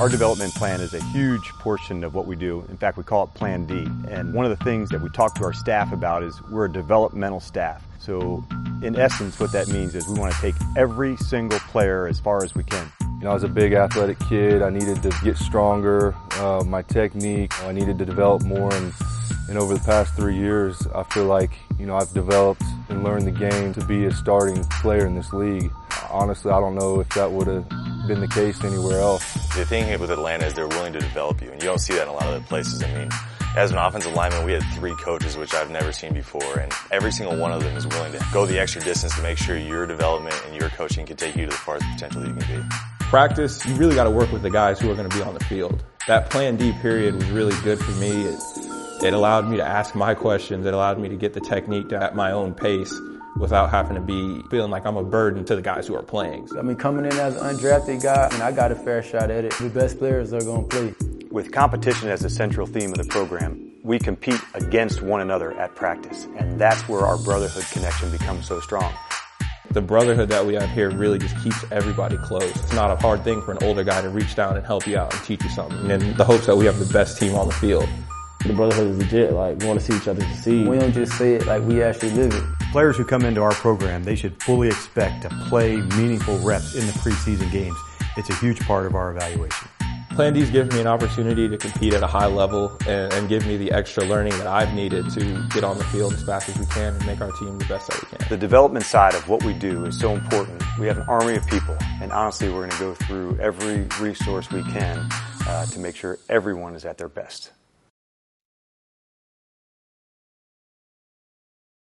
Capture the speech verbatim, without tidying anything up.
Our development plan is a huge portion of what we do. In fact, we call it Plan D. And one of the things that we talk to our staff about is we're a developmental staff. So in essence, what that means is we want to take every single player as far as we can. You know, I was a big athletic kid. I needed to get stronger, uh, my technique, I needed to develop more. And, and over the past three years, I feel like, you know, I've developed and learned the game to be a starting player in this league. Honestly, I don't know if that would have been the case anywhere else. The thing here with Atlanta is they're willing to develop you, and you don't see that in a lot of other places. I mean, as an offensive lineman, we had three coaches, which I've never seen before, and every single one of them is willing to go the extra distance to make sure your development and your coaching can take you to the farthest potential that you can be. Practice, you really got to work with the guys who are going to be on the field. That Plan D period was really good for me. It, it allowed me to ask my questions. It allowed me to get the technique at my own pace without having to be feeling like I'm a burden to the guys who are playing. I mean, coming in as an undrafted guy, I mean, I got a fair shot at it. The best players are going to play. With competition as the central theme of the program, we compete against one another at practice, and that's where our brotherhood connection becomes so strong. The brotherhood that we have here really just keeps everybody close. It's not a hard thing for an older guy to reach down and help you out and teach you something. And in the hopes that we have the best team on the field. The brotherhood is legit. Like, we want to see each other succeed. We don't just say it, like, we actually live it. Players who come into our program, they should fully expect to play meaningful reps in the preseason games. It's a huge part of our evaluation. Plan D's given me an opportunity to compete at a high level and, and give me the extra learning that I've needed to get on the field as fast as we can and make our team the best that we can. The development side of what we do is so important. We have an army of people, and honestly, we're going to go through every resource we can uh, to make sure everyone is at their best.